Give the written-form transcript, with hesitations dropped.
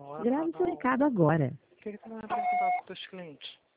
Grave seu recado agora. Por que tu não entra em contato com os teus clientes?